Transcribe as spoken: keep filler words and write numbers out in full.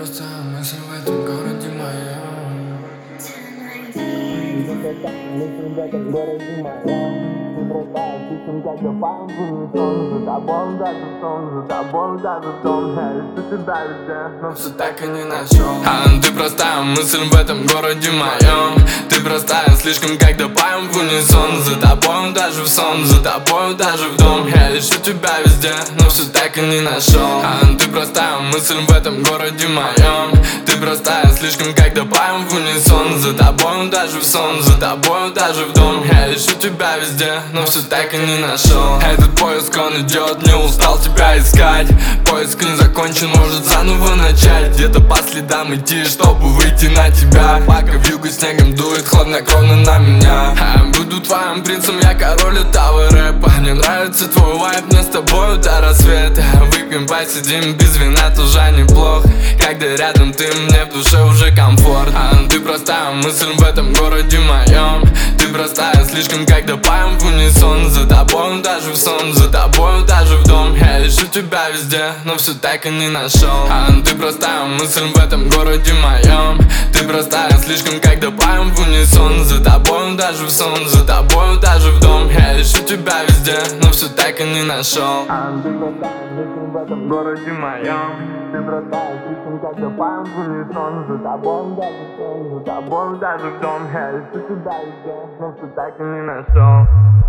простая мысль в этом городе моем. Мысль в этом городе моем. Ты простая, слишком как добавим в унисон. За тобой даже сон, за тобой даже сон. Я ищу тебя везде, но все так и не нашел. А ты простая мысль в этом городе моем. Ты простая, слишком как добавим в унисон. За тобой даже в сон, за тобой даже в дом. Я ищу тебя везде, но все так и не нашел. А ты простая мысль в этом городе моем. Ты простая, слишком как добавим в унисон. За тобой даже в сон, за тобой даже в дом. Я ищу тебя везде, но все так и не нашел. Этот поиск, он идет, не устал тебя искать. Поиск не закончен, может заново начать. Где-то по следам идти, чтобы выйти на тебя. Пока вьюга снегом дует, хладнокровно на меня. Я буду твоим принцем, я король этого рэпа. Мне нравится твой вайб, мне с тобой до рассвета. Выпьем, посидим, без вина тоже неплохо. Когда рядом ты, мне в душе уже комфорт. А ты простая мысль в этом городе моем. Ты простая, слишком как добавим в унисон. За тобой даже в сон, за тобой даже в дом. Я ищу тебя везде, но все так и не нашел. А ты простая мысль в этом городе моем. Ты простая, слишком как добавим в унисон. За тобой даже в сон, за тобой даже в дом. Я ищу тебя везде, но все так и не нашел. А ты простая мысль в этом городе моем. Ты простая, слишком как добавим в унисон. За тобой даже в сон, за тобой даже в дом. Я ищу тебя везде, но все так и не нашел.